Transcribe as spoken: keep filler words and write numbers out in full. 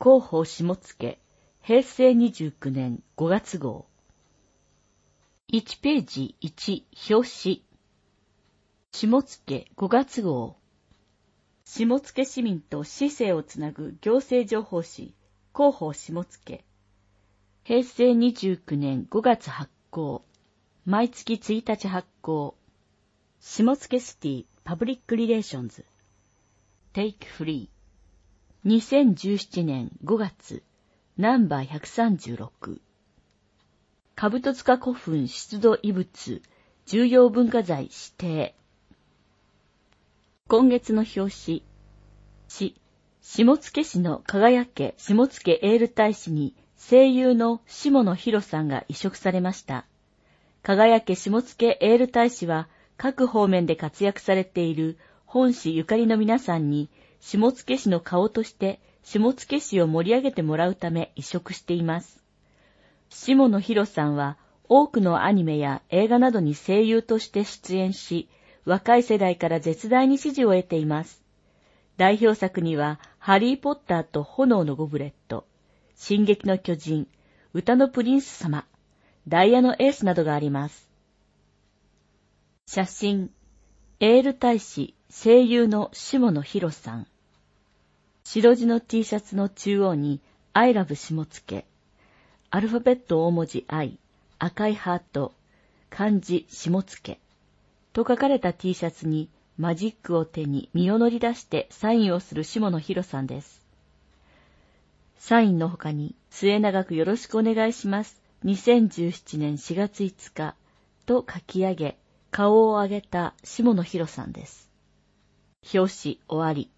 広報下野、へいせいにじゅうきゅうねんごがつ号。いちページいち、表紙。下野ごがつ号。下野市民と市政をつなぐ行政情報誌、広報下野。へいせいにじゅうきゅうねんごがつ発行。毎月ついたち発行。下野シティパブリックリレーションズ。テイクフリー。にせんじゅうななねんごがつ、ナンバーひゃくさんじゅうろく。兜塚古墳出土遺物、重要文化財指定。今月の表紙。し、下野市の輝け下野エール大使に声優の下野紘さんが委嘱されました。輝け下野エール大使は各方面で活躍されている本市ゆかりの皆さんに下野市の顔として下野市を盛り上げてもらうため委嘱しています。下野紘さんは多くのアニメや映画などに声優として出演し、若い世代から絶大に支持を得ています。代表作には、ハリー・ポッターと炎のゴブレット、進撃の巨人、歌のプリンス様、ダイヤのエースなどがあります。写真、エール大使、声優の下野紘さん。白地の T シャツの中央に、I love 下野。アルファベット大文字 I、赤いハート、漢字下野と書かれた T シャツにマジックを手に身を乗り出してサインをする下野紘さんです。サインの他に末永くよろしくお願いします。にせんじゅうななねんしがついつかと書き上げ、顔を上げた下野紘さんです。表紙終わり。